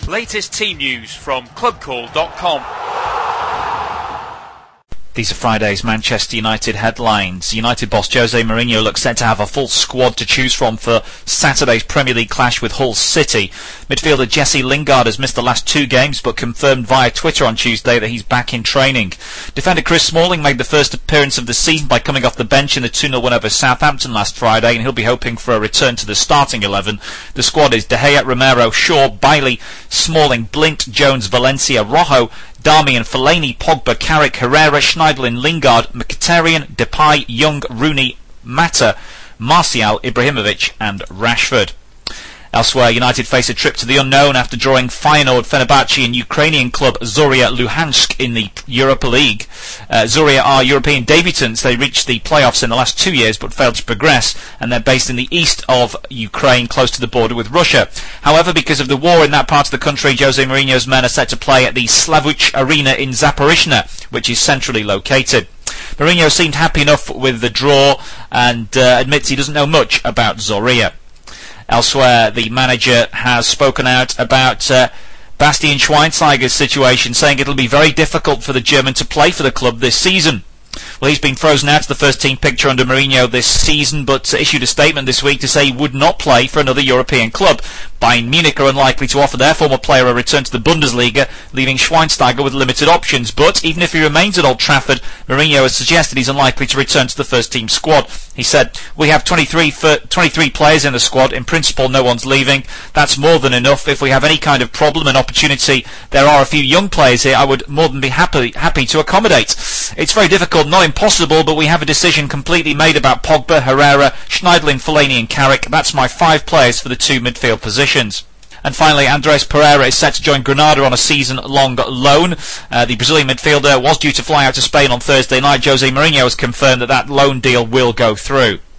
Latest team news from clubcall.com. These are Friday's Manchester United headlines. United boss Jose Mourinho looks set to have a full squad to choose from for Saturday's Premier League clash with Hull City. Midfielder Jesse Lingard has missed the last 2 games, but confirmed via Twitter on Tuesday that he's back in training. Defender Chris Smalling made the first appearance of the season by coming off the bench in the 2-0 win over Southampton last Friday, and he'll be hoping for a return to the starting 11. The squad is De Gea, Romero, Shaw, Bailey, Smalling, Blint, Jones, Valencia, Rojo, Darmian, Fellaini, Pogba, Carrick, Herrera, Schneiderlin, Lingard, Mkhitaryan, Depay, Young, Rooney, Mata, Martial, Ibrahimovic and Rashford. Elsewhere, United face a trip to the unknown after drawing Feyenoord, Fenerbahce and Ukrainian club Zorya Luhansk in the Europa League. Zorya are European debutants. They reached the playoffs in the last 2 years but failed to progress, and they're based in the east of Ukraine, close to the border with Russia. However, because of the war in that part of the country, Jose Mourinho's men are set to play at the Slavuch Arena in Zaporizhzhia, which is centrally located. Mourinho seemed happy enough with the draw and admits he doesn't know much about Zorya. Elsewhere, the manager has spoken out about Bastian Schweinsteiger's situation, saying it'll be very difficult for the German to play for the club this season. Well, he's been frozen out of the first team picture under Mourinho this season, but issued a statement this week to say he would not play for another European club. Bayern Munich are unlikely to offer their former player a return to the Bundesliga, leaving Schweinsteiger with limited options. But even if he remains at Old Trafford, Mourinho has suggested he's unlikely to return to the first team squad. He said, "We have 23 players in the squad. In principle, no one's leaving. That's more than enough. If we have any kind of problem and opportunity, there are a few young players here I would more than be happy to accommodate. It's very difficult, not impossible, but we have a decision completely made about Pogba, Herrera, Schneiderlin, Fellaini and Carrick. That's my 5 players for the 2 midfield positions." And finally, Andres Pereira is set to join Granada on a season-long loan. The Brazilian midfielder was due to fly out to Spain on Thursday night. Jose Mourinho has confirmed that loan deal will go through.